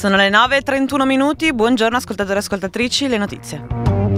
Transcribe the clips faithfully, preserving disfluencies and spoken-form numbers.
Sono le nove e trentuno minuti, buongiorno ascoltatori e ascoltatrici, le notizie.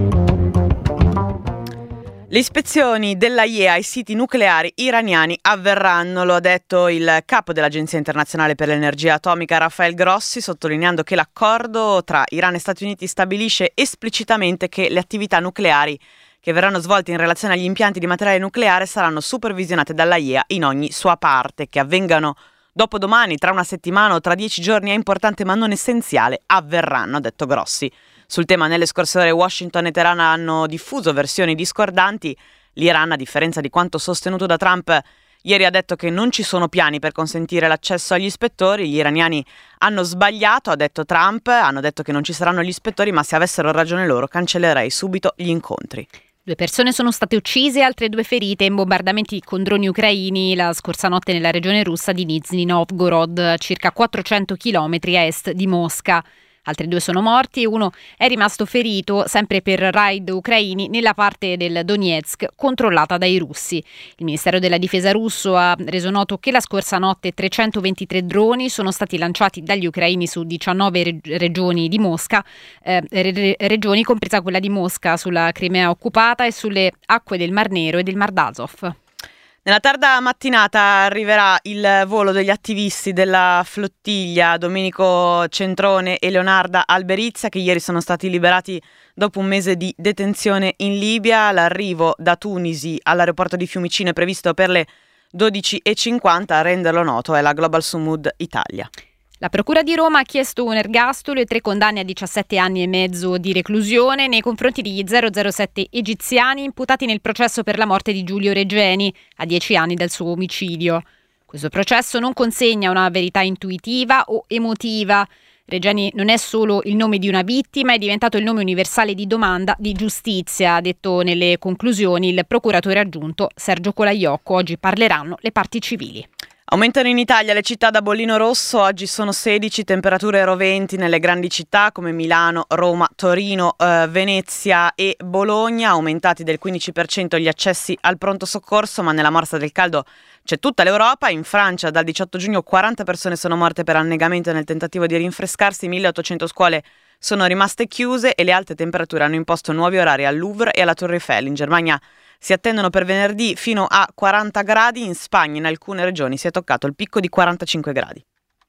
Le ispezioni dell'A I E A ai siti nucleari iraniani avverranno, lo ha detto il capo dell'Agenzia Internazionale per l'Energia Atomica Rafael Grossi, sottolineando che l'accordo tra Iran e Stati Uniti stabilisce esplicitamente che le attività nucleari che verranno svolte in relazione agli impianti di materiale nucleare saranno supervisionate dall'A I E A in ogni sua parte. Che avvengano dopodomani, tra una settimana o tra dieci giorni è importante ma non essenziale, avverranno, ha detto Grossi. Sul tema nelle scorse ore Washington e Teheran hanno diffuso versioni discordanti. L'Iran, a differenza di quanto sostenuto da Trump, ieri ha detto che non ci sono piani per consentire l'accesso agli ispettori. Gli iraniani hanno sbagliato, ha detto Trump, hanno detto che non ci saranno gli ispettori, ma se avessero ragione loro cancellerei subito gli incontri. Due persone sono state uccise e altre due ferite in bombardamenti con droni ucraini la scorsa notte nella regione russa di Nizhny Novgorod, circa quattrocento chilometri a est di Mosca. Altri due sono morti e uno è rimasto ferito, sempre per raid ucraini, nella parte del Donetsk controllata dai russi. Il Ministero della Difesa russo ha reso noto che la scorsa notte trecentoventitré droni sono stati lanciati dagli ucraini su diciannove reg- regioni di Mosca, eh, re- regioni compresa quella di Mosca sulla Crimea occupata e sulle acque del Mar Nero e del Mar d'Azov. Nella tarda mattinata arriverà il volo degli attivisti della flottiglia Domenico Centrone e Leonarda Alberizia, che ieri sono stati liberati dopo un mese di detenzione in Libia. L'arrivo da Tunisi all'aeroporto di Fiumicino è previsto per le dodici e cinquanta. A renderlo noto è la Global Sumud Italia. La Procura di Roma ha chiesto un ergastolo e tre condanne a diciassette anni e mezzo di reclusione nei confronti degli zero zero sette egiziani imputati nel processo per la morte di Giulio Regeni, a dieci anni dal suo omicidio. Questo processo non consegna una verità intuitiva o emotiva. Regeni non è solo il nome di una vittima, è diventato il nome universale di domanda di giustizia, ha detto nelle conclusioni il procuratore aggiunto Sergio Colaiocco. Oggi parleranno le parti civili. Aumentano in Italia le città da bollino rosso, oggi sono sedici, temperature roventi nelle grandi città come Milano, Roma, Torino, eh, Venezia e Bologna, aumentati del quindici per cento gli accessi al pronto soccorso, ma nella morsa del caldo c'è tutta l'Europa. In Francia dal diciotto giugno quaranta persone sono morte per annegamento nel tentativo di rinfrescarsi, milleottocento scuole sono rimaste chiuse e le alte temperature hanno imposto nuovi orari al Louvre e alla Torre Eiffel. In Germania si attendono per venerdì fino a quaranta gradi, in Spagna in alcune regioni si è toccato il picco di quarantacinque gradi.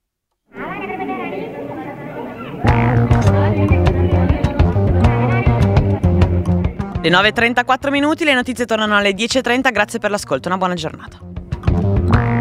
Le nove e trentaquattro minuti, le notizie tornano alle dieci e trenta, grazie per l'ascolto, una buona giornata.